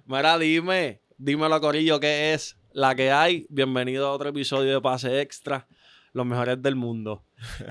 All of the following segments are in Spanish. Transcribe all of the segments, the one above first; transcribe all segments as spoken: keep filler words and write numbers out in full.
Mira, dime, dímelo, Corillo, ¿qué es la que hay? Bienvenido a otro episodio de Pase Extra, los mejores del mundo.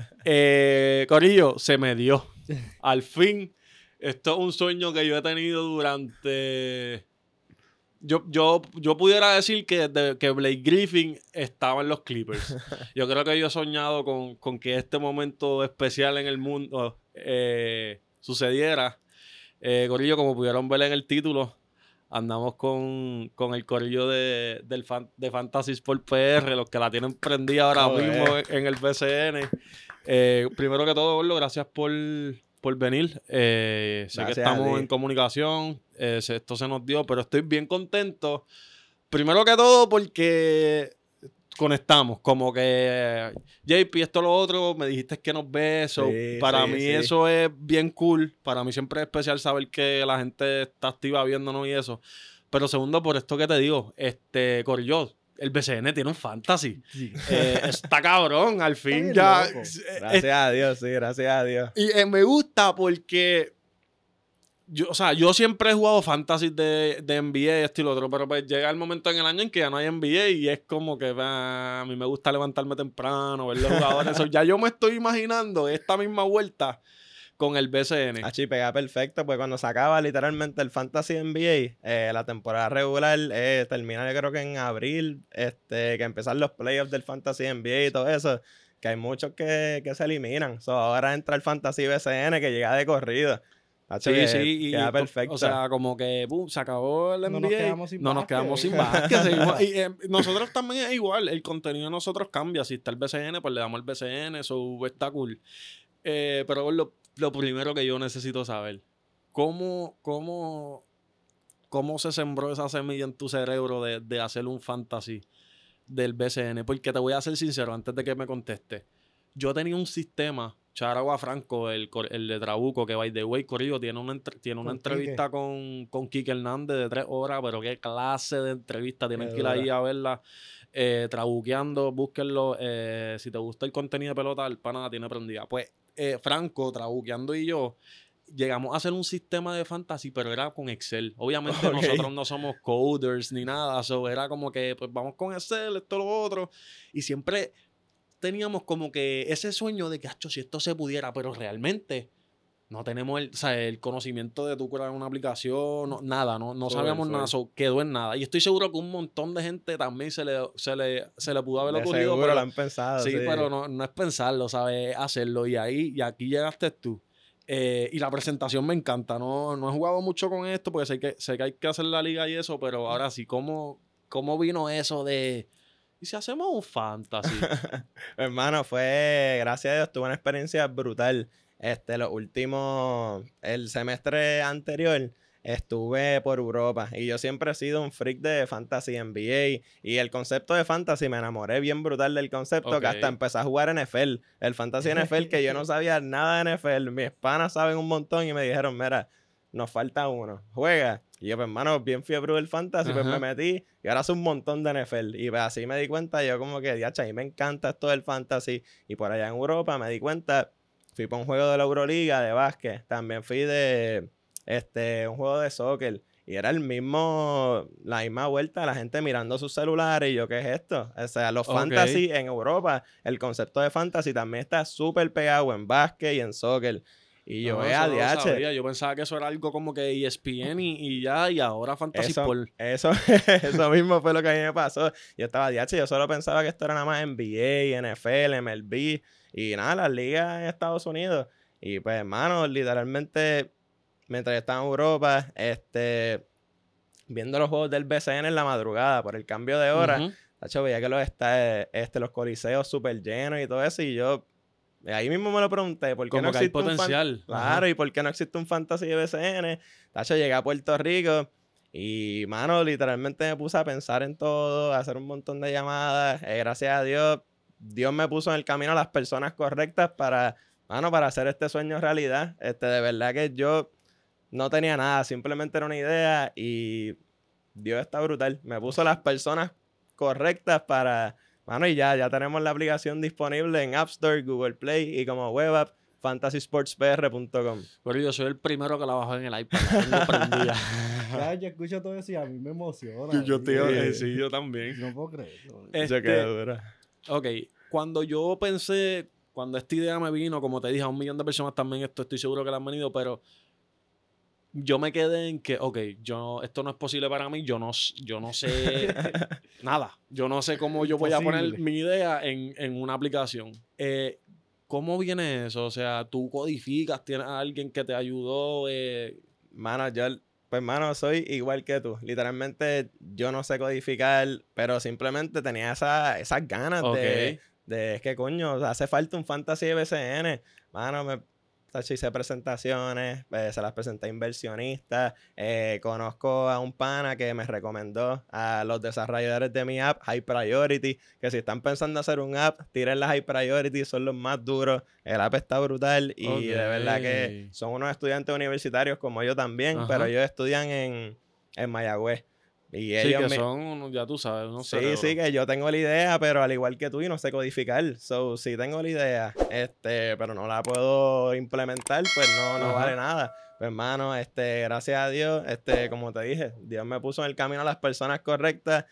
Eh, Corillo, se me dio. Al fin, esto es un sueño que yo he tenido durante... Yo, yo, yo pudiera decir que, de, que Blake Griffin estaba en los Clippers. Yo creo que yo he soñado con, con que este momento especial en el mundo eh, sucediera. Eh, Corillo, como pudieron ver en el título, andamos con, con el corillo de, del fan, de Fantasy Sport P R, los que la tienen prendida ahora oh, mismo eh. en el B C N. Eh, primero que todo, Gordo, gracias por, por venir. Eh, sé gracias que estamos en comunicación, eh, esto se nos dio, pero estoy bien contento. Primero que todo porque conectamos, como que J P, esto lo otro, me dijiste que nos ves, so, sí, para sí, mí sí. Eso es bien cool, para mí siempre es especial saber que la gente está activa viéndonos y eso, pero segundo, por esto que te digo, este, Corillo, el B C N tiene un fantasy, sí. eh, está cabrón, al fin ya, loco. Gracias eh, a Dios, sí, gracias a Dios, y eh, me gusta porque Yo, o sea, yo siempre he jugado fantasy de, de N B A, esto y lo otro, pero pues llega el momento en el año en que ya no hay N B A y es como que bah, a mí me gusta levantarme temprano, ver los jugadores. Eso, ya yo me estoy imaginando esta misma vuelta con el B C N. Achí, pega perfecto, pues cuando se acaba literalmente el fantasy N B A, eh, la temporada regular eh, termina yo creo que en abril, este, que empiezan los playoffs del fantasy N B A y todo eso, que hay muchos que, que se eliminan. So, ahora entra el fantasy B C N que llega de corrido. Sí, que sí, y queda perfecto. O sea, como que boom, se acabó el N B A. No nos quedamos sin no básquet. nos quedamos sin básquet. seguimos, y, eh, nosotros también es igual, el contenido de nosotros cambia. Si está el B C N, pues le damos el B C N, eso está cool. Eh, pero lo, lo primero que yo necesito saber, ¿cómo, cómo, cómo se sembró esa semilla en tu cerebro de, de hacer un fantasy del B C N? Porque te voy a ser sincero antes de que me conteste. Yo tenía un sistema, Charagua Franco, el, el de Trabuco, que by the way, Corillo, tiene una, entre, tiene una entrevista Quique. con, con Quique Hernández de tres horas, pero qué clase de entrevista, tienen qué que ir dura. Ahí a verla. Eh, trabuqueando, búsquenlo. Eh, si te gusta el contenido de pelota, el pana tiene prendida. Pues eh, Franco, Trabuqueando y yo llegamos a hacer un sistema de fantasy, pero era con Excel. Obviamente okay. Nosotros no somos coders ni nada, so era como que pues vamos con Excel, esto, lo otro. Y siempre teníamos como que ese sueño de que, acho, si esto se pudiera, pero realmente no tenemos el, o sea, el conocimiento de tú crear una aplicación, no, nada, no, no soy, sabíamos soy. nada, so, quedó en nada. Y estoy seguro que un montón de gente también se le, se le, se le pudo haber de ocurrido. Seguro pero, lo han pensado. Sí, sí. pero no, no es pensarlo, ¿sabes? Hacerlo. Y ahí, y aquí llegaste tú. Eh, y la presentación me encanta. No, no he jugado mucho con esto porque sé que, sé que hay que hacer la liga y eso, pero ahora sí, ¿cómo, cómo vino eso de... ¿Y si hacemos un fantasy? Hermano, fue, gracias a Dios, tuve una experiencia brutal. Este, los últimos, el semestre anterior, estuve por Europa y yo siempre he sido un freak de fantasy N B A y el concepto de fantasy me enamoré bien brutal del concepto okay. que hasta empecé a jugar N F L. El fantasy N F L que yo no sabía nada de N F L. Mis panas saben un montón y me dijeron, mira, nos falta uno, juega. Y yo, pues, hermano, bien fiebre del fantasy, uh-huh. pues me metí y ahora hace un montón de N F L. Y pues, así me di cuenta, yo como que, diacha, a mí me encanta esto del fantasy. Y por allá en Europa me di cuenta, fui para un juego de la Euroliga de básquet. También fui de este un juego de soccer. Y era el mismo, la misma vuelta, la gente mirando sus celulares. Y yo, ¿qué es esto? O sea, los okay. fantasy en Europa, el concepto de fantasy también está súper pegado en básquet y en soccer. Y yo, no, eh, A D H. No yo pensaba que eso era algo como que E S P N y, y ya, y ahora Fantasy eso, Sport. Eso, eso mismo fue lo que a mí me pasó. Yo estaba A D H, yo solo pensaba que esto era nada más N B A, N F L, M L B y nada, las ligas en Estados Unidos. Y pues, hermano, literalmente, mientras yo estaba en Europa, este, viendo los juegos del B C N en la madrugada por el cambio de hora, uh-huh. tacho, veía que los, está, este, los coliseos súper llenos y todo eso, y yo... Ahí mismo me lo pregunté, ¿por qué como no existe hay potencial? un fan... Claro, y ¿por qué no existe un fantasy de B C N? Tacho, llegué a Puerto Rico y, mano, literalmente me puse a pensar en todo, a hacer un montón de llamadas. Eh, gracias a Dios, Dios me puso en el camino a las personas correctas para, mano, para hacer este sueño realidad. Este, de verdad que yo no tenía nada, simplemente era una idea y Dios está brutal. Me puso las personas correctas para... Bueno, y ya, ya tenemos la aplicación disponible en App Store, Google Play y como web app, fantasy sports p r punto com. Pero yo soy el primero que la bajó en el iPad. La tengo prendida. Ya, yo escucho todo eso y a mí me emociona. Yo, yo estoy, ¿viste? eh, sí, yo también. No puedo creerlo. Este, Eso quedó dura. Ok, cuando yo pensé, cuando esta idea me vino, como te dije, a un millón de personas también esto estoy seguro que le han venido, pero yo me quedé en que, ok, yo, esto no es posible para mí, yo no, yo no sé nada, yo no sé cómo yo voy a poner Imposible. mi idea en, en una aplicación. Eh, ¿Cómo viene eso? O sea, tú codificas, tienes a alguien que te ayudó. Eh... Mano, yo, pues, mano, soy igual que tú. Literalmente, yo no sé codificar, pero simplemente tenía esa, esas ganas Ok. de, de, es que coño, hace falta un fantasy de B C N. Mano, me tacho, hice presentaciones, eh, se las presenté a inversionistas. Eh, conozco a un pana que me recomendó a los desarrolladores de mi app, High Priority, que si están pensando hacer un app, tiren las High Priority, son los más duros. El app está brutal y Ok. de verdad que son unos estudiantes universitarios como yo también, Ajá. pero ellos estudian en, en Mayagüez. Y Sí, ellos que me- son, unos- ya tú sabes, unos Sí, cerebros. sí, que yo tengo la idea, pero al igual que tú, y no sé codificar. So, sí tengo la idea, este, pero no la puedo implementar, pues no, no Ajá. vale nada. Pues, hermano, este, gracias a Dios, este, como te dije, Dios me puso en el camino a las personas correctas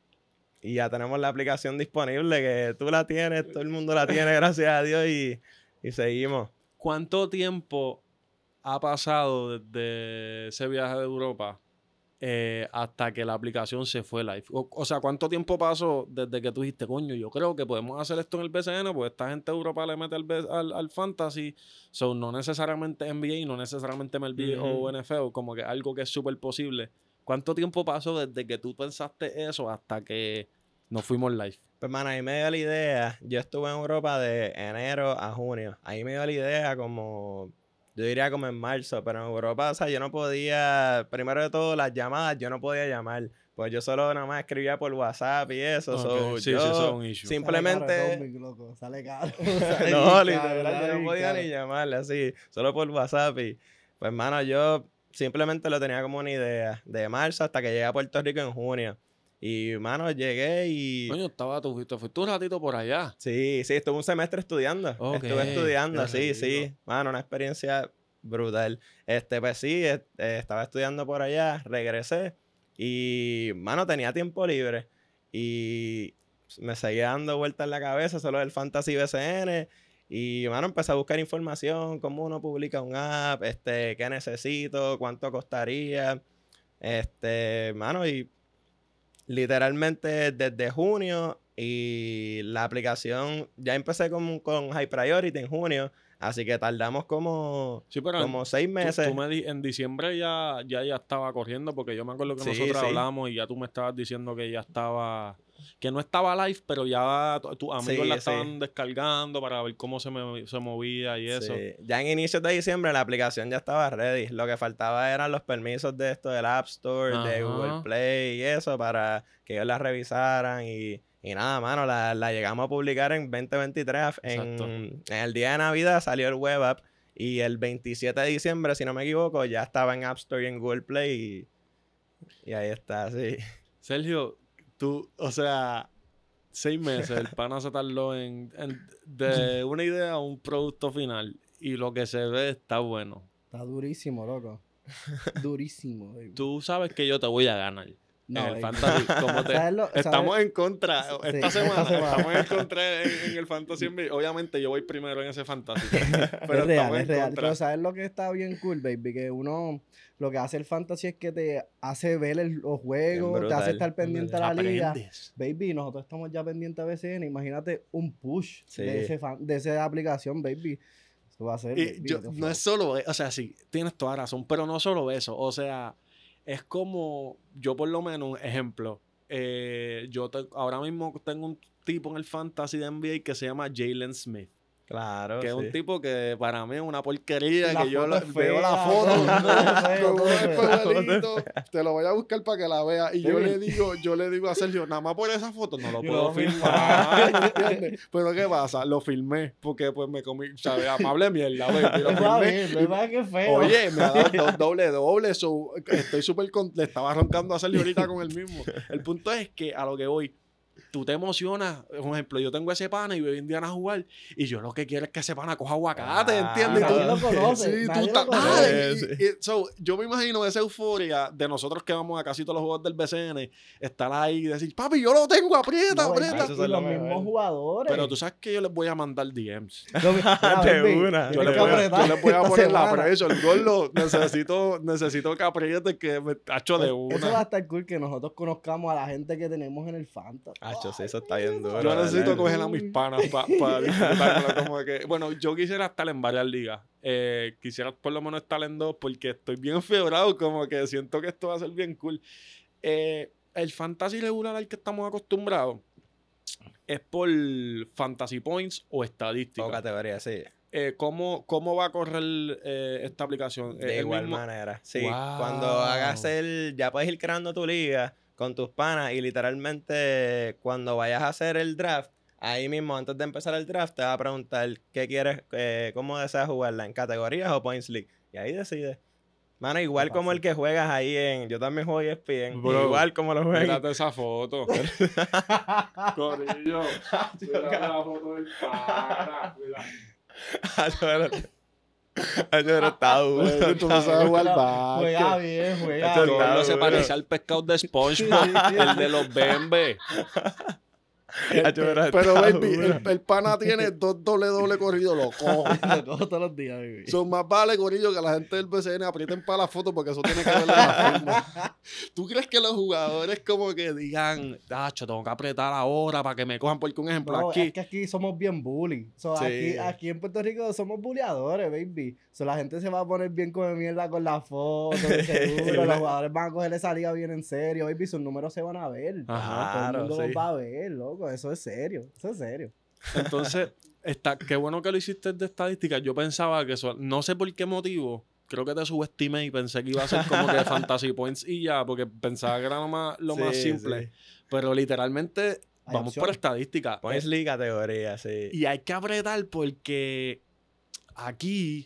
y ya tenemos la aplicación disponible, que tú la tienes, todo el mundo la tiene, gracias a Dios, y, y seguimos. ¿Cuánto tiempo ha pasado desde ese viaje de Europa eh, hasta que la aplicación se fue live? O, o sea, ¿cuánto tiempo pasó desde que tú dijiste, coño, yo creo que podemos hacer esto en el B C N, pues esta gente de Europa le mete al, B- al, al Fantasy, so, no necesariamente N B A, no necesariamente M L B Ujú. o N F L, como que algo que es súper posible. ¿Cuánto tiempo pasó desde que tú pensaste eso hasta que nos fuimos live? Pues, mano, ahí me dio la idea. Yo estuve en Europa de enero a junio. Ahí me dio la idea como, yo diría como en marzo, pero en Europa, o sea, yo no podía, primero de todo, las llamadas, yo no podía llamar. Pues yo solo nada más escribía por WhatsApp y eso. Ok, So, sí, sí, yo eso es un issue. simplemente... Sale caro, Tommy, loco. Sale caro. Sale no, bien caro, literal, yo sale no bien podía caro. ni llamarle así, solo por WhatsApp. Y pues, hermano, yo simplemente lo tenía como una idea de marzo hasta que llegué a Puerto Rico en junio. Y, hermano, llegué y... Coño, estaba tú, fuiste, fuiste un ratito por allá. Sí, sí, estuve un semestre estudiando. Ok, Estuve estudiando, qué sí, sí. rico. Mano, una experiencia brutal. Este, pues sí, eh, eh, estaba estudiando por allá, regresé y, mano, tenía tiempo libre y me seguía dando vueltas en la cabeza solo el Fantasy B C N y, mano, empecé a buscar información, cómo uno publica un app, este, qué necesito, cuánto costaría, este, mano, y literalmente desde junio y la aplicación, ya empecé con, con High Priority en junio, así que tardamos como, Sí, pero en- como seis tú, meses. tú me di- en diciembre ya, ya ya estaba corriendo porque yo me acuerdo que Sí, nosotros sí. hablamos y ya tú me estabas diciendo que ya estaba, que no estaba live, pero ya tu- tus amigos Sí, la sí. estaban descargando para ver cómo se, me, se movía y eso. Sí. Ya en inicios de diciembre la aplicación ya estaba ready. Lo que faltaba eran los permisos de esto del App Store, de Google Ajá. Play y eso para que ellos la revisaran y, y nada, mano, la, la llegamos a publicar en veinte veintitrés. Exacto. En, en el día de Navidad salió el web app y el veintisiete de diciembre, si no me equivoco, ya estaba en App Store y en Google Play y, y ahí está, sí. Sergio, tú, o sea, seis meses, el pana se tardó en, en- de una idea a un producto final y lo que se ve está bueno. Está durísimo, loco. Durísimo, baby. Tú sabes que yo te voy a ganar. No, en el baby. Fantasy, ¿cómo te- ¿Sabes lo- estamos sabes? en contra. Sí, Esta esta semana, semana. estamos en contra en, en el Fantasy N B A. Obviamente yo voy primero en ese Fantasy. Pero Es real, estamos es en real. contra. Pero ¿sabes lo que está bien cool, baby? Que uno, lo que hace el fantasy es que te hace ver el- los juegos, te brutal. hace estar pendiente a la liga. Aprendes. Baby, nosotros estamos ya pendientes a B C N. Imagínate un push Sí. de, ese fan- de esa aplicación, baby. Eso va a ser. Y baby, yo- otro no flow. es solo, e- o sea, sí, tienes toda razón, pero no solo eso. O sea, es como, yo por lo menos, un ejemplo, eh, yo te- ahora mismo tengo un tipo en el Fantasy de N B A que se llama Jalen Smith. Claro, Que es sí. un tipo que para mí es una porquería, La que yo foto la- es veo la fea, foto, todo, todo feo, con todo un feo. espejuelito, te lo voy a buscar para que la veas. Y yo Sí. le digo, yo le digo a Sergio, nada más por esa foto no lo Yo puedo lo filmar, filmé. ¿entiendes? Pero ¿qué pasa? Lo filmé, porque pues me comí, ¿sabes? Amable mierda, güey, y lo Está filmé. bien, y- lo que pasa es que es feo. Oye, me ha dado do- doble doble, so, estoy súper con- le estaba roncando a Sergio ahorita con el mismo. El punto es que a lo que voy, tú te emocionas. Por ejemplo, yo tengo ese pana y veo a Indiana jugar y yo lo que quiero es que ese pana coja aguacate, Ah, ¿entiendes? nadie Tú- lo conoce, Sí, nadie tú lo estás- conoce. Ay, Sí, y- y- so, yo me imagino esa euforia de nosotros que vamos a casi todos los juegos del B C N, estar ahí y decir, papi, yo lo tengo, aprieta, No, baby, aprieta. Eso y es lo los mejor. mismos jugadores. Pero tú sabes que yo les voy a mandar D Ms. Yo- mira, De baby, una. Yo tienes les que voy a, apretar yo les voy a esta poner la semana. presión, el gordo. Necesito, necesito que apriete que me tacho de Eso va a una. estar cool que nosotros conozcamos a la gente que tenemos en el Fantasy. Acho, sí, eso está bien duro. Yo necesito ¿verdad? coger a mis panas para disfrutarlo. Como que, bueno, yo quisiera estar en varias ligas. Eh, quisiera por lo menos estar en dos porque estoy bien enfiebrado. Como que siento que esto va a ser bien cool. Eh, el fantasy regular al que estamos acostumbrados es por fantasy points o estadísticas. O categoría, sí. Eh, ¿cómo, ¿Cómo va a correr eh, esta aplicación? De Eh, el igual mismo- manera. Sí, Wow. cuando hagas el... Ya puedes ir creando tu liga con tus panas y literalmente cuando vayas a hacer el draft, ahí mismo antes de empezar el draft te va a preguntar qué quieres, eh, cómo deseas jugarla, en categorías o points league. Y ahí decides. Mano, igual como el que juegas ahí en... Yo también juego E S P N. Bro, igual como lo juegas. Mírate esa foto. Corillo. Mírate la foto del pana. Mira. Yo está duro. Eh, tú no sabes jugar Juega básquet. bien, juega Esto bien. está Gordo se duro. parece al pescado de SpongeBob, el de los Bembe. Pero, baby, el, el pana tiene dos doble doble corrido, lo cojo. Lo cojo todos los días, baby. Son más vale, Corillo, que la gente del B C N aprieten para la foto porque eso tiene que ver en la firma. ¿Tú crees que los jugadores como que digan, tacho, tengo que apretar ahora para que me cojan? Porque un ejemplo No, aquí... es que aquí somos bien bully. So, Sí. aquí, aquí en Puerto Rico somos bulleadores, baby. So, la gente se va a poner bien come mierda con la foto, de seguro. Los jugadores van a coger esa liga bien en serio, baby. Sus números se van a ver. Ajá. Todo el Claro, mundo sí. los va a ver, loco. Eso es serio. Eso es serio. Entonces, está, qué bueno que lo hiciste de estadística. Yo pensaba que eso, no sé por qué motivo, creo que te subestimé y pensé que iba a ser como que Fantasy Points y ya, porque pensaba que era lo más, lo más Sí, simple. sí. Pero literalmente, Hay vamos por opciones. estadística. Points league categoría, sí. Y hay que apretar porque aquí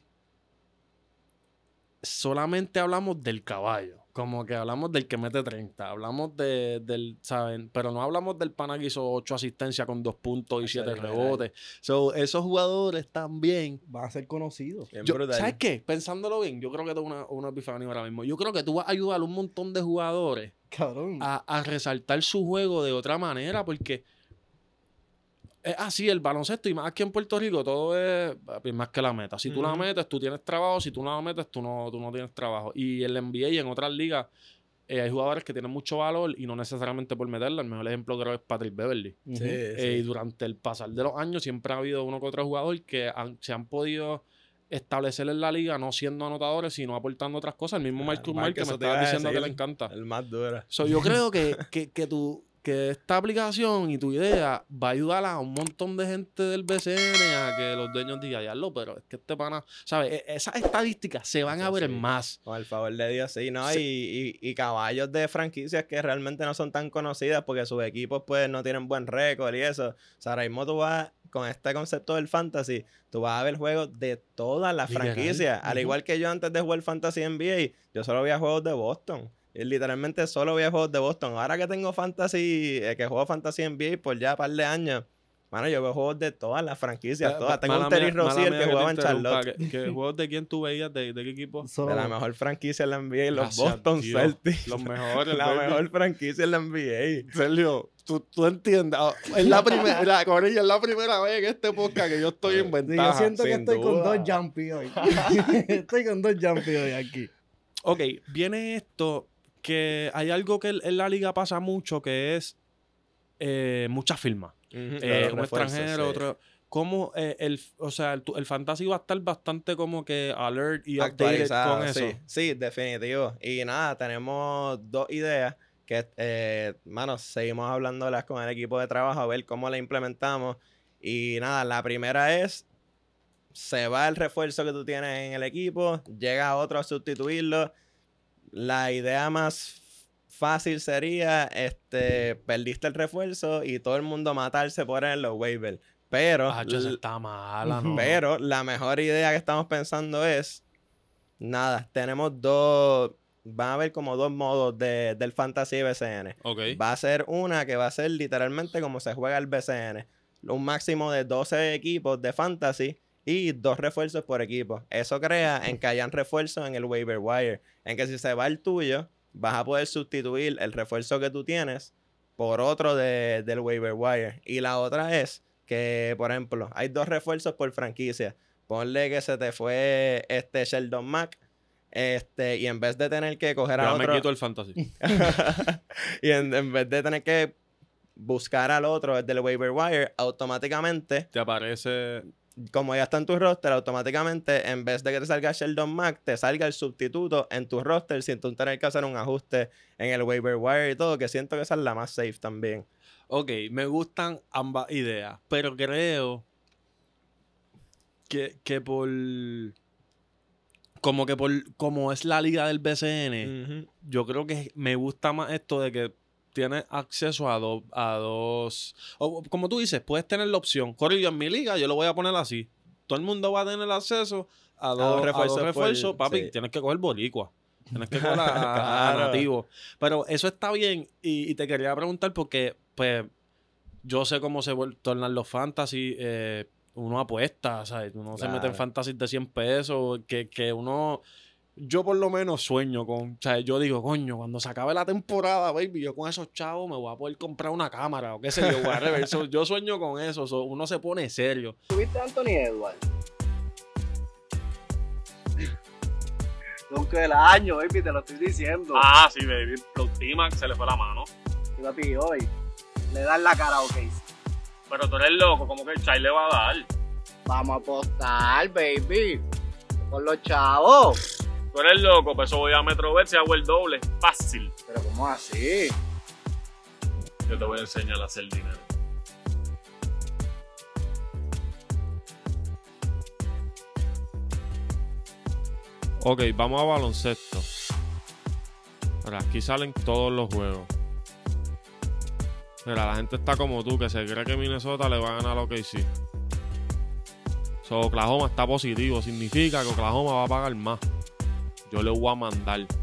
solamente hablamos del caballo. Como que hablamos del que mete treinta. Hablamos de, del, ¿saben? Pero no hablamos del pana que hizo ocho asistencias con dos puntos y Eso siete es literal. rebotes. So, esos jugadores también. Van a ser conocidos. Bien Yo- brutal. ¿Sabes qué? Pensándolo bien, yo creo que tengo una, una epifanía ahora mismo. Yo creo que tú vas a ayudar a un montón de jugadores Cabrón. a, a resaltar su juego de otra manera, porque es así el baloncesto, y más aquí en Puerto Rico, todo es papi, más que la meta. Si tú la Ujú. metes, tú tienes trabajo. Si tú no la metes, tú no, tú no tienes trabajo. Y en la N B A y en otras ligas eh, hay jugadores que tienen mucho valor y no necesariamente por meterla. El mejor ejemplo creo es Patrick Beverly. Ujú. Sí, Eh, sí. y durante el pasar de los años siempre ha habido uno que otro jugador que han- se han podido establecer en la liga no siendo anotadores, sino aportando otras cosas. El mismo Ah, Michael Mark, Mark que me eso te estaba iba a diciendo que le decir. encanta. El más duro. So, yo creo que, que, que, tu, que esta aplicación y tu idea va a ayudar a un montón de gente del B C N a que los dueños digan, ya lo, pero es que este pana, ¿sabes? E- Esas estadísticas se van a Eso ver sí. más. Con el favor de Dios, sí, ¿no? Sí. Y, y, y caballos de franquicias que realmente no son tan conocidas porque sus equipos pues no tienen buen récord y eso. O sea, ahora mismo tú vas, con este concepto del fantasy, tú vas a ver juegos de todas las Literal. franquicias. Al Ujú. igual que yo antes de jugar fantasy N B A, yo solo veía juegos de Boston. Y literalmente solo veía juegos de Boston. Ahora que tengo fantasy, eh, que juego fantasy N B A por ya un par de años, mano, yo veo juegos de todas las franquicias, Eh, todas. Tengo mala un Terry mía- mala Rozier mía que te jugaba en interrumpa. Charlotte. ¿Qué, qué juegos de quién tú veías? ¿De, de qué equipo? Solo- De la mejor franquicia en la N B A, los Gracias a Boston Dios. Celtics. Los mejores. La baby. mejor franquicia en la N B Sergio, tú, tú entiendes. Ah, Es la primera, la, Corilla, es la primera vez en este podcast que yo estoy en Sí, ventaja. yo siento que sin estoy con duda. dos jumpy hoy. estoy con dos jumpy hoy aquí. Ok, viene esto que hay algo que en en la liga pasa mucho que es eh, muchas firmas. A. Ujú, Eh, los un refuerzos, extranjero, sí. otro. ¿Cómo eh, el, o sea, el, tu- el fantasy va a estar bastante como que alert y updated Actualizado, con eso? sí. Sí, definitivo. Y nada, tenemos dos ideas que, eh, mano, seguimos hablándolas con el equipo de trabajo a ver cómo las implementamos. Y nada, la primera es, se va el refuerzo que tú tienes en el equipo, llega otro a sustituirlo. La idea más fácil sería, este, perdiste el refuerzo y todo el mundo matarse por él en los waivers. Pero, Ah, esa está mala, ¿no? pero la mejor idea que estamos pensando es, nada, tenemos dos, van a haber como dos modos de, del Fantasy B C N. Ok. Va a ser una que va a ser literalmente como se juega el B C N. Un máximo de doce equipos de Fantasy y dos refuerzos por equipo. Eso crea en que hayan refuerzos en el waiver wire. En que si se va el tuyo, vas a poder sustituir el refuerzo que tú tienes por otro de, del waiver wire. Y la otra es que, por ejemplo, hay dos refuerzos por franquicia. Ponle que se te fue este Sheldon Mack. Este, y en vez de tener que coger a Ya otro... me quito el fantasy. y en, en vez de tener que buscar al otro desde el waiver wire, automáticamente, Te aparece... como ya está en tu roster, automáticamente, en vez de que te salga Sheldon Mack, te salga el sustituto en tu roster sin tú tener que hacer un ajuste en el waiver wire y todo, que siento que esa es la más safe también. Ok, me gustan ambas ideas, pero creo que, que por... Como que por... Como es la liga del B C N, Ujú. yo creo que me gusta más esto de que tienes acceso a, dos a dos... O, como tú dices, puedes tener la opción. Corillo, en mi liga yo lo voy a poner así. Todo el mundo va a tener acceso a dos, dos a refuerzos dos refuerzos. por- Papi, sí. tienes que coger boricua. Tienes que coger a, a- a Claro. nativo. Pero eso está bien. Y, y te quería preguntar porque, pues, yo sé cómo se vuel- tornan los fantasy. eh, uno apuesta, ¿sabes? Uno se mete en Claro. fantasy de cien pesos. Que, que uno... Yo por lo menos sueño con... O sea, yo digo, coño, cuando se acabe la temporada, baby, yo con esos chavos me voy a poder comprar una cámara o qué sé yo, whatever. So, yo sueño con eso. So, uno se pone serio. ¿Tuviste a Anthony Edwards? Nunca del año, baby, te lo estoy diciendo. Ah, sí, baby. Los T-Mac se le fue la mano. Y papi, hoy le dan la cara a O'Casey. Pero tú eres loco, como que el Chai le va a dar. Vamos a apostar, baby. Con los chavos. Tú eres loco, pues eso voy a Metrover, si hago el doble. Fácil. Pero ¿cómo así? Yo te voy a enseñar a hacer dinero. Ok, vamos a baloncesto. Ahora, aquí salen todos los juegos. Mira, la gente está como tú, que se cree que Minnesota le va a ganar a O K C. So, Oklahoma está positivo. Significa que Oklahoma va a pagar más. Yo le voy a mandar. Le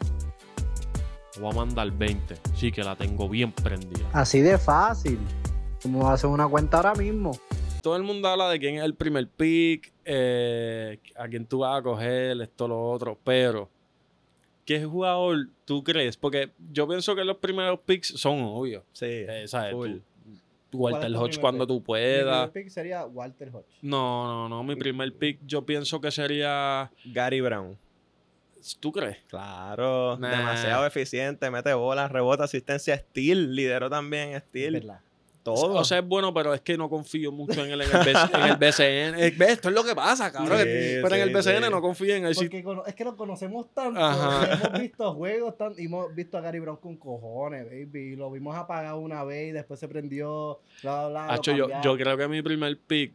voy a mandar veinte. Sí, que la tengo bien prendida. Así de fácil. Como hacer una cuenta ahora mismo. Todo el mundo habla de quién es el primer pick, eh, a quién tú vas a coger, esto, lo otro, pero ¿qué jugador tú crees? Porque yo pienso que los primeros picks son obvios. Sí, Eh, ¿sabes? full. Tú- tú Walter ¿Cuál es tu Hodge primer cuando pick? tú Mi puedas. primer pick sería Walter Hodge. No, no, no. Mi primer pick yo pienso que sería... Gary Brown. ¿Tú crees? Claro, Nah. demasiado eficiente, mete bolas, rebota, asistencia, steal, lideró también Es steal, verdad. todo. O sea, es bueno, pero es que no confío mucho en él en el, B- en el B C N. Eh, ¿ves? Esto es lo que pasa, cabrón. Sí, pero en sí, el B C N sí. no confío en él. Sí, Porque cono- es que lo conocemos tanto. Ajá. y hemos visto juegos tan, y hemos visto a Gary Brown con cojones, baby. Y lo vimos apagado una vez y después se prendió. Bla, bla, bla, lo Hacho, yo, cambiaron. yo creo que mi primer pick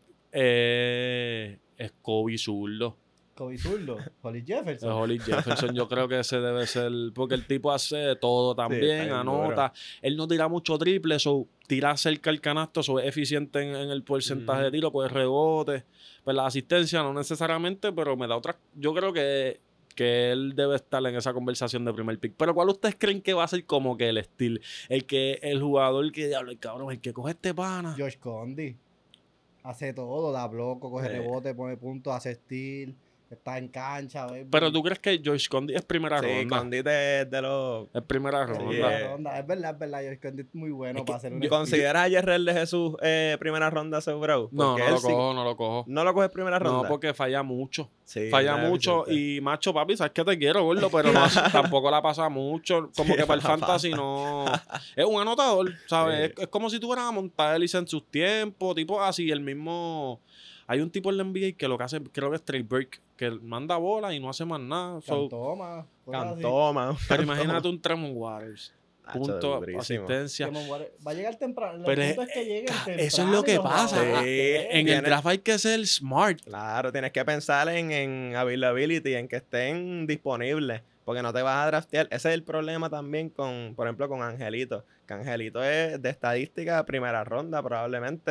eh, es Kobe Zurdo. Kobe Zurdo, Holly Es Jefferson. Holly Jefferson. Yo creo que ese debe ser. Porque el tipo hace de todo también, está bien anota. Él no tira mucho triple, so, tira cerca el canasto, so, es eficiente en, en el porcentaje de Ujú. tiro, coge rebote. Pues la asistencia no necesariamente, pero me da otra. Yo creo que, que él debe estar en esa conversación de primer pick. Pero ¿cuál ustedes creen que va a ser como que el estilo? El que el jugador que diablo, el cabrón, el que coge este pana. Josh Condi. Hace todo, da bloco, coge Sí. rebote, pone puntos, hace steal. Está en cancha, baby. Pero tú crees que Josh Condi es primera Sí, ronda. Condite es de los... Es primera Sí, ronda. Yeah. la ronda. Es verdad, es verdad. Josh Condi es muy bueno Es que para hacer un yo- steal. ¿Considera a Jerrel de Jesús eh, primera ronda seguro? No, Porque no él lo sí- cojo, no lo cojo. ¿No lo coges primera ronda? No, porque falla mucho. Sí, Falla no es mucho eficiente. y macho, papi, sabes que te quiero, gordo, pero no, tampoco la pasa mucho. Como Sí, que para el no la fantasy no. Es un anotador, ¿sabes? Sí. Es, es como si tuvieras a Montaelis en sus tiempos, tipo así, el mismo. Hay un tipo en la N B A que lo que hace, creo que es Trey Burke, que manda bola y no hace más nada. So, Cantoma. cosas así. Cantoma. pero imagínate un Tremont Waters. Hacho, Punto, durísimo. asistencia. Demon Water- Va a llegar temprano. Pero el es- punto es que llegue temprano Eso es lo y que los pasa. jugadores Sí. estén. En el Tiene- draft hay que ser smart. Claro, tienes que pensar en, en availability, en que estén disponibles, porque no te vas a draftear. Ese es el problema también con, por ejemplo, con Angelito. Que Angelito es de estadística primera ronda, probablemente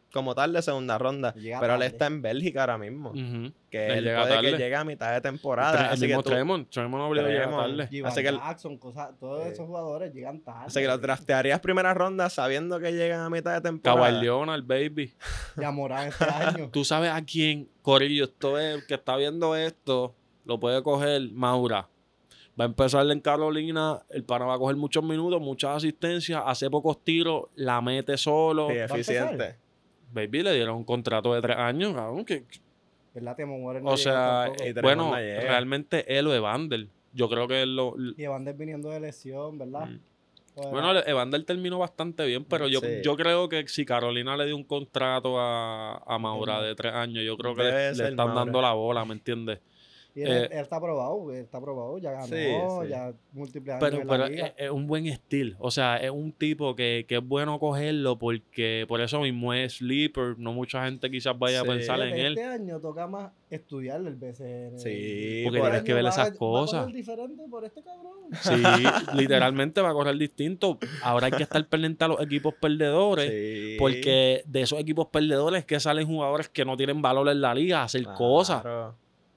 como tal de segunda ronda. Llega Pero él tarde. está en Bélgica ahora mismo. Ujú. Que Él él llega puede tarde. que llegue a mitad de Tre- temporada. el Así que mismo tú, Tremont. Tremont obligado a llegar Tremont. tarde. Jivan Así que el- Jackson, cosas, todos Sí. esos jugadores llegan tarde. así que los draftearías primera ronda sabiendo que llegan a mitad de Kawhi temporada. Leonard, baby. Ya Morán este año. Tú sabes a quién, Corillo, esto es, el que está viendo esto, lo puede coger Maura. Va a empezar en Carolina, el pana va a coger muchos minutos, muchas asistencias, hace pocos tiros, la mete solo. Sí, a empezar? eficiente. Baby, le dieron un contrato de tres años, cabrón. que- ¿Verdad? Temo Morán no o llega sea, tampoco. eh, Y Tremont bueno, no llega. realmente él o Evander. Yo creo que él lo... Y Evander viniendo de lesión, ¿verdad? Mm. Pues, Bueno, Evander terminó bastante bien, pero yo, Sí. yo creo que si Carolina le dio un contrato a, a Maura Maura. de tres años, yo creo que Debe le, le ser están Maura. dando la bola, ¿me entiendes? y él, eh, él está aprobado, él está aprobado, ya ganó, Sí, sí. ya múltiples años Pero, en pero la liga. es, es un buen estilo. O sea, es un tipo que, que es bueno cogerlo porque por eso mismo es sleeper. No mucha gente quizás vaya Sí. a pensar en Fíjate, él. este año toca más estudiar el B C N. Sí, Porque por tienes ahí. que ver Va- esas va a cosas. correr diferente por este cabrón. Sí, literalmente va a correr distinto. Ahora hay que estar pendiente a los equipos perdedores. Sí. Porque de esos equipos perdedores que salen jugadores que no tienen valor en la liga a hacer cosas. Claro.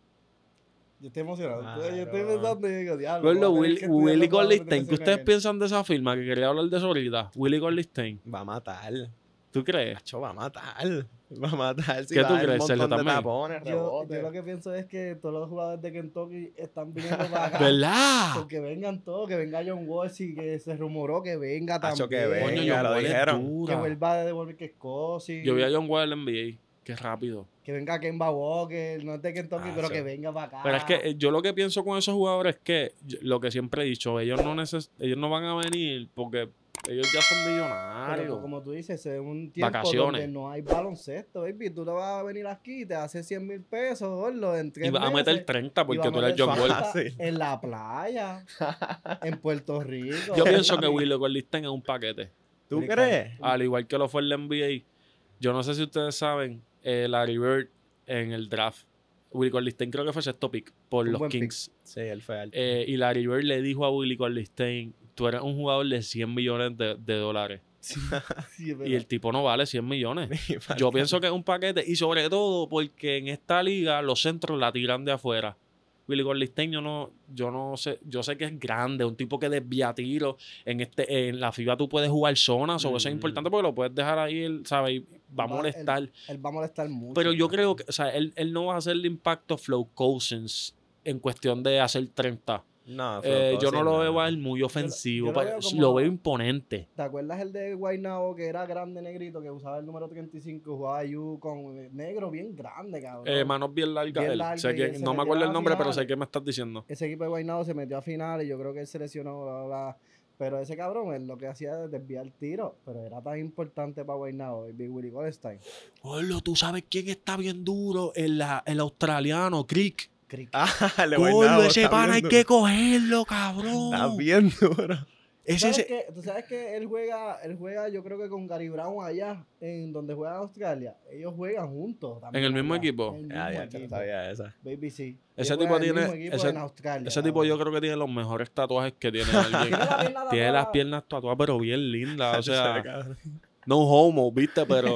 Yo estoy emocionado. Claro. Yo estoy pensando y digo, diablo. Gordo, voy a tener Will- que estudiar Willy los jugadores de Goldstein, ¿qué B C N ustedes again. piensan de esa firma? Que quería hablar de eso ahorita. Willy Goldstein, Va a matar. ¿tú crees? Nacho, va a matar. Va a matar. Si ¿Qué va tú a haber crees, un Sergio, montón de también? tapones, Yo, rebotes. yo lo que pienso es que todos los jugadores de Kentucky están viniendo para acá. ¿Verdad? Pues que vengan todos, que venga John Wall, y que se rumoró que venga Hacho, también. que venga, Coño, ya John lo Wall es dijeron. dura. Que vuelva a devolver que Scorsese. Yo vi a John Wall en la N B A. Qué rápido. Que venga Kemba Walker, no es de Kentucky, Ah, pero sí. que venga para acá. Pero es que eh, yo lo que pienso con esos jugadores es que yo- lo que siempre he dicho, ellos no neces ellos no van a venir porque ellos ya son Pero millonarios. como tú dices, es un tiempo Vacaciones. donde no hay baloncesto, baby. Tú le vas a venir aquí y te haces cien mil pesos, gordo, en tres Y vas a meses, meter treinta y porque vas a tú eres meter John Wall. falta Fácil. en la playa, en Puerto Rico. Yo pienso que Willy Goldstein es un paquete. ¿Tú Willy crees? Al igual que lo fue el N B A. Yo no sé si ustedes saben, eh, Larry Bird en el draft. Willy Goldstein creo que fue sexto pick por Un los buen pick. Kings. Sí, él fue alto. Eh, y Larry Bird le dijo a Willy Goldstein, tú eres un jugador de cien millones de, de dólares. Sí, es verdad. Y el tipo no vale cien millones. Y falta- Yo pienso que es un paquete y sobre todo porque en esta liga los centros la tiran de afuera. Willy Goldstein yo no, yo no sé, yo sé que es grande, un tipo que desvía tiros. En este, en la FIBA tú puedes jugar zona, sobre eso es Mm. importante porque lo puedes dejar ahí, él, ¿sabes? Y va a Va- molestar. Él va a molestar mucho. Pero yo creo que, o sea, él, él no va a hacer el impacto Flow Cousins en cuestión de hacer treinta. No, Eh, yo no lo veo a él. él muy ofensivo. yo lo pa- veo lo, como- veo imponente. ¿Te acuerdas el de Guaynabo que era grande negrito, que usaba el número treinta y cinco, jugaba U con eh, negro bien grande, cabrón? Eh, manos bien largas. Bien él. larga Sé y que- él se no me metió acuerdo a el la nombre, pero final. sé qué me estás diciendo. Ese equipo de Guaynabo se metió a finales y yo creo que él se lesionó, bla, bla, bla. Pero ese cabrón, él lo que hacía era desviar tiro, pero era tan importante para Guaynabo, el Big Willy Goldstein. Gordo, ¿tú sabes quién está bien duro? El, la- el australiano, Crick. Crick. Ah, le voy a Gordo, dar, ese está pana hay bien que duro. cogerlo, cabrón. Está bien duro. Ese, ¿Sabes ese- que, tú sabes que él juega, él juega, yo creo que con Gary Brown allá, en donde juega Australia. Ellos juegan juntos. también ¿En el mismo allá, equipo? en el Ah, mismo ya, yo no equipo. sabía esa. Baby, sí. Ese Ellos tipo juegan en el tiene- mismo equipo ese- en Australia, ese tipo cabrón. yo creo que tiene los mejores tatuajes que tiene alguien. Tiene la pierna Tiene las tatuada. piernas tatuadas, pero bien lindas. O Se ve sea, cabrón. no homo, ¿viste? Pero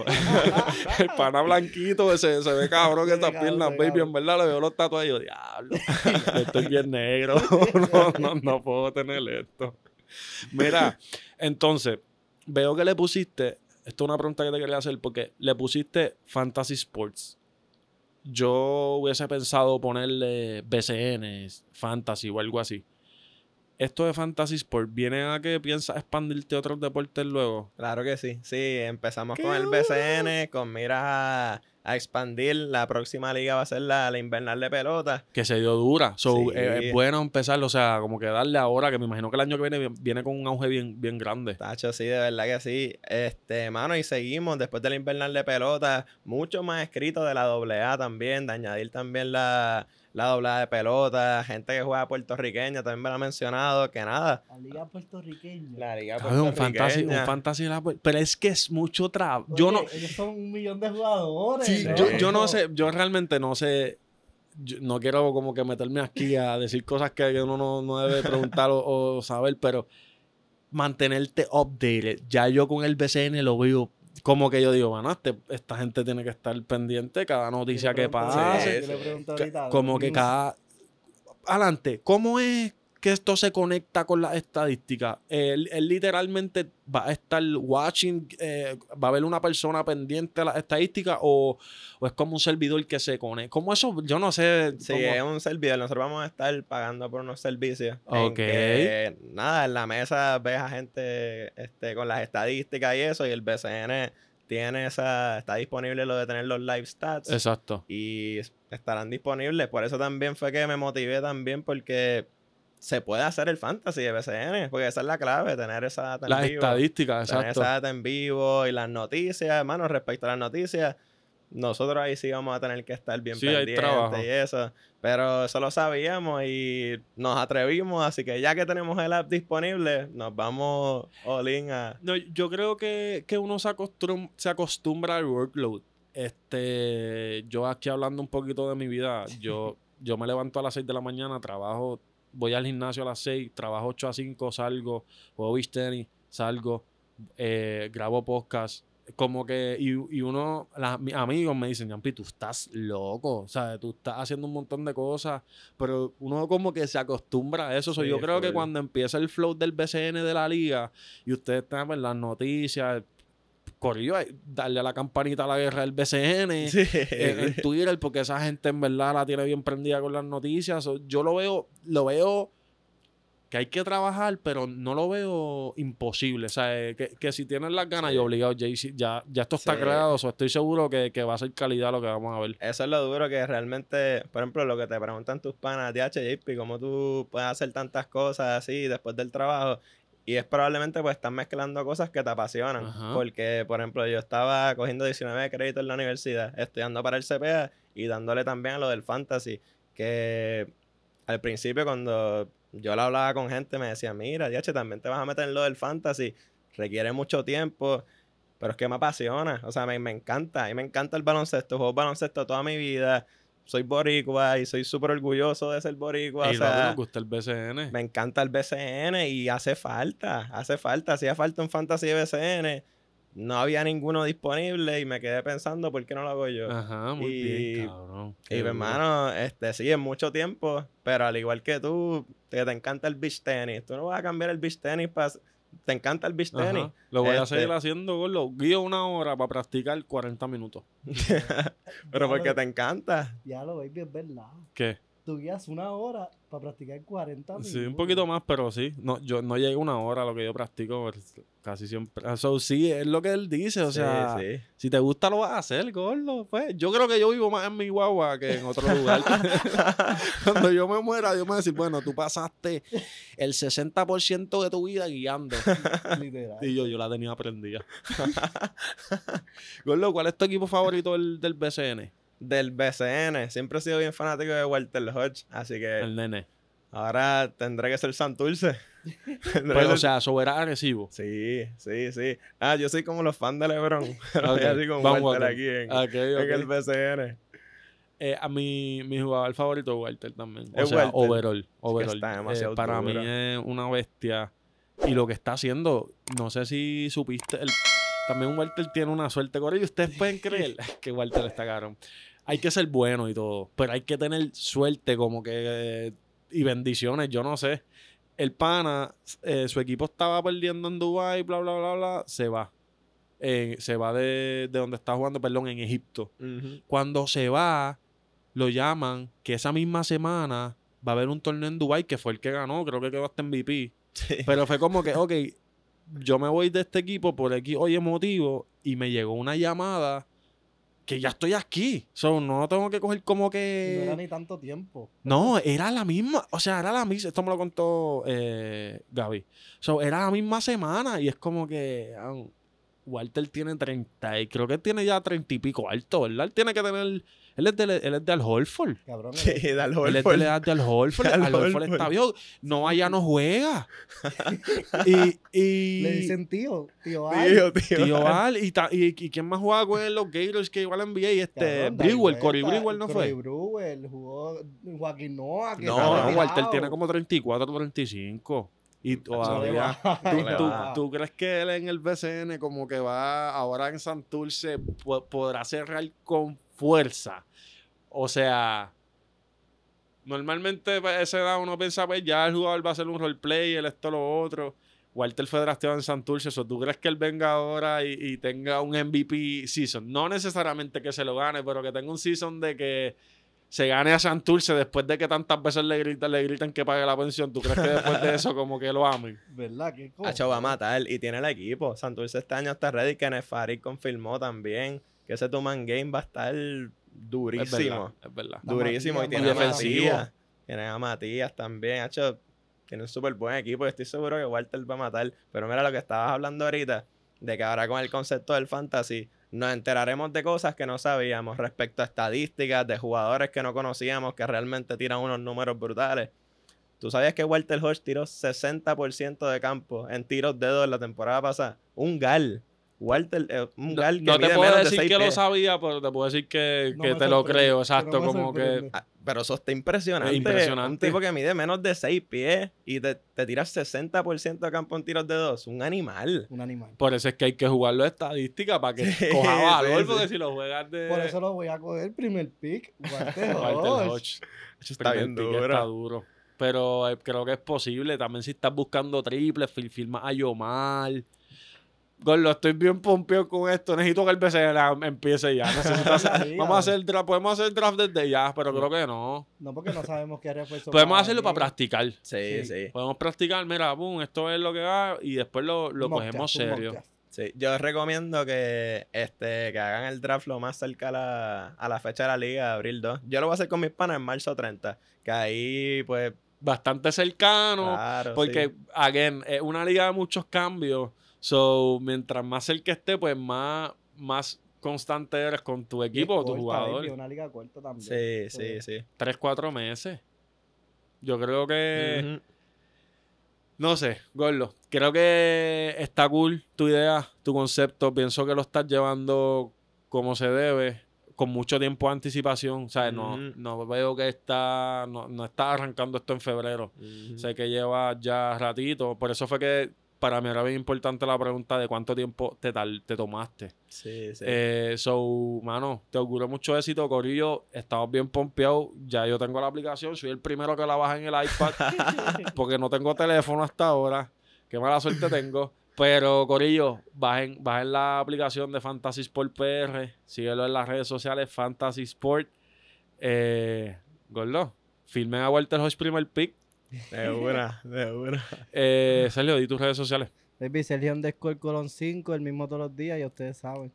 el pana blanquito ese, se ve cabrón que Se ve esas cabrón, piernas, se ve baby. cabrón. En verdad le veo los tatuajes y yo, diablo, estoy bien negro. no, no, no puedo tener esto. Mira, entonces, veo que le pusiste, esto es una pregunta que te quería hacer, porque le pusiste Fantasy Sports. Yo hubiese pensado ponerle B C N, Fantasy o algo así. Esto de Fantasy Sport, ¿viene a que piensas expandirte a otros deportes luego? Claro que sí. Sí, empezamos ¡Qué con el duro! B C N, con miras a, a expandir. La próxima liga va a ser la, la invernal de pelota. Que se dio dura. So, Sí. eh, es bueno empezar, o sea, como que darle ahora, que me imagino que el año que viene viene con un auge bien, bien grande. Tacho, sí, de verdad que sí. Este, mano, y seguimos después de la invernal de pelota. Mucho más escrito de la doble A también, de añadir también la, la doble A de pelota. Gente que juega puertorriqueña también me lo ha mencionado. Que nada, La liga puertorriqueña. la liga Cabrón, un fantasy, un puertorriqueña. fantasy de la pu- pero es que es mucho trabajo. Yo no, Oye, ellos son un millón de jugadores. sí, ¿no? yo, yo no sé, yo realmente no sé, yo no quiero como que meterme aquí a decir cosas que que uno no, no debe preguntar o, o saber, pero mantenerte updated. Ya yo con el B C N lo veo como que yo digo, mano, este, esta gente tiene que estar pendiente de cada noticia que pase. Yo le pregunto ahorita, Como que news. cada... Adelante, ¿cómo es que esto se conecta con las estadísticas? Él, él literalmente va a estar watching, eh, va a haber una persona pendiente de las estadísticas o, o es como un servidor que se conecta. ¿Cómo eso? Yo no sé. Sí, cómo- es un servidor. Nosotros vamos a estar pagando por unos servicios. en Ok. que, nada, en la mesa ves a gente este, con las estadísticas y eso, y el B C N tiene esa, está disponible lo de tener los live stats. Exacto. Y estarán disponibles. Por eso también fue que me motivé también, porque se puede hacer el fantasy de B C N, porque esa es la clave, tener esa data en Las vivo. estadísticas, Tener exacto. esa data en vivo y las noticias, hermano, respecto a las noticias, nosotros ahí sí vamos a tener que estar bien Sí, hay pendientes trabajo. y eso. Pero eso lo sabíamos y nos atrevimos, así que ya que tenemos el app disponible, nos vamos all in a... No, yo creo que, que uno se, acostum- se acostumbra al workload. Este, yo aquí hablando un poquito de mi vida, yo, yo me levanto a las seis de la mañana, trabajo, voy al gimnasio a las seis, trabajo ocho a cinco, salgo, juego beach tenis, salgo, eh, grabo podcast. Como que, y, y uno, la- mis amigos me dicen, Yampi, tú estás loco, o sea, tú estás haciendo un montón de cosas, pero uno como que se acostumbra a eso. So, Sí, yo creo que full. cuando empieza el flow del B C N de la liga y ustedes están en las noticias, corrió, eh, darle a la campanita a la guerra del B C N, Sí, en, en Twitter, porque esa gente en verdad la tiene bien prendida con las noticias. So, yo lo veo, lo veo que hay que trabajar, pero no lo veo imposible. O sea, eh, que, que si tienes las ganas, Sí. yo obligado, Jay-Z, ya, ya esto está Sí. creado, so, estoy seguro que, que va a ser calidad lo que vamos a ver. Eso es lo duro, que realmente, por ejemplo, lo que te preguntan tus panas, D H, J P, cómo tú puedes hacer tantas cosas así después del trabajo. Y es probablemente pues estás mezclando cosas que te apasionan. Ajá. Porque, por ejemplo, yo estaba cogiendo diecinueve créditos en la universidad, estudiando para el C P A y dándole también a lo del fantasy. Que al principio cuando yo lo hablaba con gente me decía, mira, D H, también te vas a meter en lo del fantasy. Requiere mucho tiempo. Pero es que me apasiona, o sea, me, me encanta. A mí me encanta el baloncesto, juego baloncesto toda mi vida. Soy boricua y soy súper orgulloso de ser boricua. Y o lo que sea, nos gusta el B C N. me encanta el B C N y hace falta, hace falta. Hacía falta un fantasy de B C N. No había ninguno disponible y me quedé pensando, ¿por qué no lo hago yo? Ajá, muy y- bien, cabrón. Y Qué pues, duro. hermano, este, sí, es mucho tiempo, pero al igual que tú, que te encanta el beach tenis, tú no vas a cambiar el beach tenis para... Te encanta el beach Ajá. tenis. Lo voy a Este- seguir haciendo, gordo. Guío una hora para practicar cuarenta minutos. Pero Ya porque lo- te encanta. Ya lo baby, es verdad. ¿Qué? Tú guías una hora para practicar cuarenta minutos. Sí, un poquito más, pero sí. No, yo no llego a una hora a lo que yo practico pues, casi siempre. Eso sí, es lo que él dice. O Sí, sea, sí. si te gusta lo vas a hacer, gordo. Pues yo creo que yo vivo más en mi guagua que en otro lugar. Cuando yo me muera, Dios me va a decir, bueno, tú pasaste el sesenta por ciento de tu vida guiando. Literal. Y yo, yo la tenía aprendida. Gordo, ¿cuál es tu equipo favorito del, del B C N? Del B C N, siempre he sido bien fanático de Walter Hodge, así que El nene. ahora tendré que ser Santurce. Tendré Pues, que o ser- sea, eso era agresivo. Sí, sí, sí. Ah, yo soy como los fans de LeBron, pero Ok, soy así con Van Walter Walker. aquí en, Ok, en ok. el B C N. Eh, a mi, mi jugador favorito es Walter también. O Es sea, Walter. overall. overall. está demasiado Eh, para duro. mí es una bestia. Y lo que está haciendo, no sé si supiste, el- también Walter tiene una suerte con él. Y ustedes pueden creer que Walter está caro. Hay que ser bueno y todo, pero hay que tener suerte como que eh, y bendiciones, yo no sé. El pana, eh, su equipo estaba perdiendo en Dubái, bla, bla, bla, bla, se va. Eh, se va de, de donde está jugando, perdón, en Egipto. Ujú. Cuando se va, lo llaman que esa misma semana va a haber un torneo en Dubái que fue el que ganó, creo que quedó hasta M V P. Sí. Pero fue como que, ok, yo me voy de este equipo por X oye motivo y me llegó una llamada que ya estoy aquí. So, no tengo que coger como No que... era ni tanto tiempo. No, era la misma, o sea, era la misma, esto me lo contó eh, Gaby. So, era la misma semana y es como que ah, Walter tiene treinta y creo que tiene ya treinta y pico alto, ¿verdad? Él tiene que tener, él es de, él es de Al Horford. Cabrón. Sí, él- dale Él es de Horford. la edad de Al Horford. Al Al Horford Horford. está viejo. No, allá no juega. y, y Le dicen tío, tío Al. Tío, tío. Tío Al, y, ta- y, y quién más jugaba con él, los Gators que igual N B A, este, Cabrón, Brewell, dale Corey vuelta. Brewell no Corey fue. Brewell, jugó Joaquín Noah. Que No, está no, retirado. Walter tiene como treinta y cuatro, treinta y cinco. Y todavía... va. ¿Tú, le tú- va. tú crees que él en el B C N como que va ahora en Santurce po- podrá cerrar con fuerza? O sea, normalmente pues, a esa edad uno piensa, pues ya el jugador va a ser un roleplayer, esto, lo otro. Walter fue drafteado en Santurce, ¿so tú crees que él venga ahora y, y tenga un M V P season? No necesariamente que se lo gane, pero que tenga un season de que se gane a Santurce después de que tantas veces le gritan, le gritan que pague la pensión. ¿Tú crees que después de eso como que lo amen? ¿Verdad? ¿Qué cosa? Hacho va a matar y tiene el equipo. Santurce este año está ready. Kenneth Farid confirmó también que ese Tuman Game va a estar Es durísimo. verdad, es verdad. Da Durísimo. Y Matías, tiene a Matías. Matías. Tiene a Matías también. Hacho, tiene un súper buen equipo. Y estoy seguro que Walter va a matar. Pero mira lo que estabas hablando ahorita. De que ahora con el concepto del fantasy nos enteraremos de cosas que no sabíamos respecto a estadísticas de jugadores que no conocíamos que realmente tiran unos números brutales. ¿Tú sabías que Walter Hodge tiró sesenta por ciento de campo en tiros de dos en la temporada pasada? Un gal. Walter, eh, un No, gal que no te mide puedo menos de decir seis que lo pies. sabía, pero te puedo decir que, No que me te lo sorprende, creo, exacto, pero me como que... sorprende. Ah, pero eso está impresionante. Es impresionante. Un tipo que mide menos de seis pies y te, te tiras sesenta por ciento de campo en tiros de dos. Un animal. Un animal. Por eso es que hay que jugarlo de estadística para que Sí, coja valor, sí, porque sí. si lo juegas de... Por eso lo voy a coger primer pick. Walter Walter Hodge. Hodge. Eso está Primer bien pick duro. está duro. Pero eh, creo que es posible. También si estás buscando triples, fil- firma a Yomar. Gordo, estoy bien pompeado con esto. Necesito que el B C N empiece ya. Necesito hacer- Vamos a hacer draft. Podemos hacer draft desde ya, pero creo que no. No, porque no sabemos qué refuerzo. Podemos va a hacerlo para venir. practicar. Sí, Sí. sí. Podemos practicar, mira, boom, esto es lo que va y después lo, lo Un mock cogemos draft, un mock serio. draft. Sí, yo recomiendo que este que hagan el draft lo más cerca a la, a la fecha de la liga, abril dos. Yo lo voy a hacer con mis panas en marzo treinta, que ahí pues, Bastante cercano. claro, Porque, sí. again, es una liga de muchos cambios. So, mientras más cerca esté, pues más, más constante eres con tu Y es equipo o tu corta, jugador. baby, una liga corta también. Sí, So, sí, sí. Tres, cuatro meses. Yo creo que... Ujú. No sé, Gordo. Creo que está cool tu idea, tu concepto. Pienso que lo estás llevando como se debe, con mucho tiempo de anticipación. O sea, no, Ujú. no veo que está... No, no está arrancando esto en febrero. Ujú. Sé que lleva ya ratito. Por eso fue que para mí era bien importante la pregunta de cuánto tiempo te, tal, te tomaste. Sí, sí. Eh, so, mano, te auguro mucho éxito, Corillo. Estamos bien pompeados. Ya yo tengo la aplicación. Soy el primero que la baja en el iPad porque no tengo teléfono hasta ahora. Qué mala suerte tengo. Pero, Corillo, bajen, bajen la aplicación de Fantasy Sport P R. Síguelo en las redes sociales, Fantasy Sport. Eh, Gordo, firmen a Walter Hodge primer pick. De una, de una. Eh, Sergio, di tus redes sociales. Baby, Sergio underscore Colón cinco, el mismo todos los días, ya ustedes saben.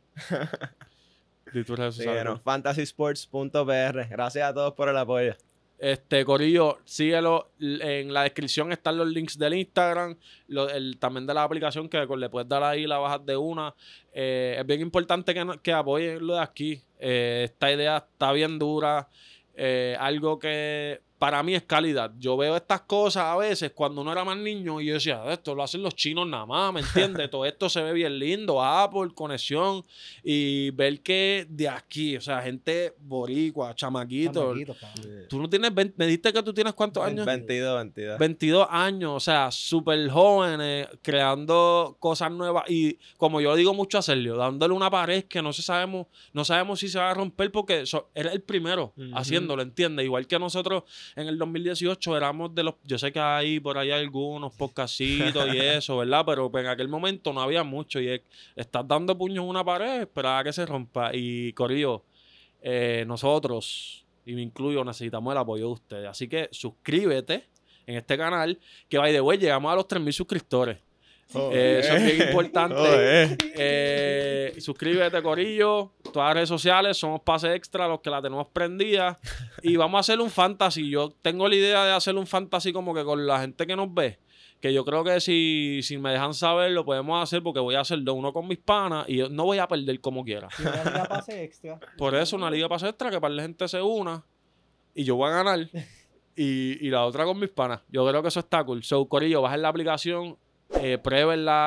Di tus redes sociales. Síguenos, fantasysports punto p r. Gracias a todos por el apoyo. Este, Corillo, síguelo. En la descripción están los links del Instagram, lo- el, también de la aplicación que le puedes dar ahí, la bajas de una. Eh, es bien importante que, no- que apoyen lo de aquí. Eh, esta idea está bien dura. Eh, algo que para mí es calidad. Yo veo estas cosas a veces cuando uno era más niño y yo decía, esto lo hacen los chinos nada más, ¿me entiendes? Todo esto se ve bien lindo, Apple, conexión, y ver que de aquí, o sea, gente boricua, chamaquito. Chamaquitos, cabrón. Tú no tienes, veinte me diste que tú tienes cuántos años? veintidós, veintidós. veintidós años, o sea, súper jóvenes, creando cosas nuevas y como yo digo mucho a Sergio, dándole una pared que no se sabemos, no sabemos si se va a romper porque so- era el primero Ujú. haciéndolo, ¿entiendes? Igual que nosotros en el dos mil dieciocho éramos de los, yo sé que hay por ahí algunos podcastitos y eso, ¿verdad? Pero pues, en aquel momento no había mucho y es, estás dando puños en una pared, esperaba que se rompa y Corillo, eh, nosotros, y me incluyo, necesitamos el apoyo de ustedes. Así que suscríbete en este canal, que by the way, llegamos a los tres mil suscriptores. Eh, eso es bien importante. Joder. Eh, suscríbete, Corillo. Todas las redes sociales, somos Pase Extra, los que la tenemos prendida. Y vamos a hacer un fantasy. Yo tengo la idea de hacer un fantasy como que con la gente que nos ve. Que yo creo que si, si me dejan saber, lo podemos hacer porque voy a hacer dos, uno con mis panas y yo no voy a perder como quiera. Y una liga pase extra. Por eso una liga Pase Extra que para la gente se una y yo voy a ganar. Y, y la otra con mis panas. Yo creo que eso está cool. So, Corillo, bajen la aplicación, eh, pruébenla,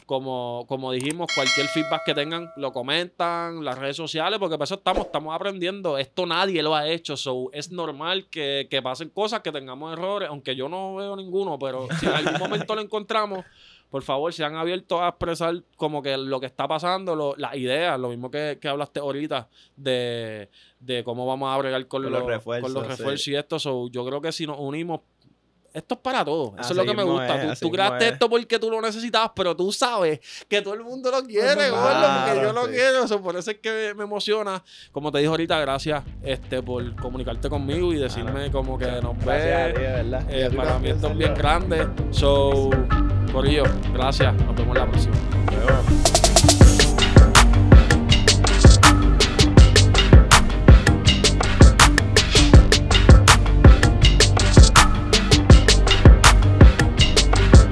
como, como dijimos, cualquier feedback que tengan, lo comentan, las redes sociales, porque para eso estamos, estamos aprendiendo. Esto nadie lo ha hecho, so es normal que, que pasen cosas, que tengamos errores, aunque yo no veo ninguno, pero si en algún momento lo encontramos, por favor, sean abiertos a expresar como que lo que está pasando, lo, las ideas, lo mismo que, que hablaste ahorita de, de cómo vamos a bregar con, Con los, los refuerzos, con los refuerzos sí. y esto. So, yo creo que si nos unimos, esto es para todos. Eso Así es lo que me mismo gusta. es, tú así tú mismo creaste es. esto porque tú lo necesitabas, pero tú sabes que todo el mundo lo quiere, mundo, gordo, porque claro, yo lo sí. quiero. So, por eso es que me emociona. Como te dije ahorita, gracias este, por comunicarte conmigo y decirme como que nos Gracias a ti, ves. de verdad. Eh, Yo para mí también, esto es bien Sergio. grande. So, Corillo, gracias. Nos vemos la próxima.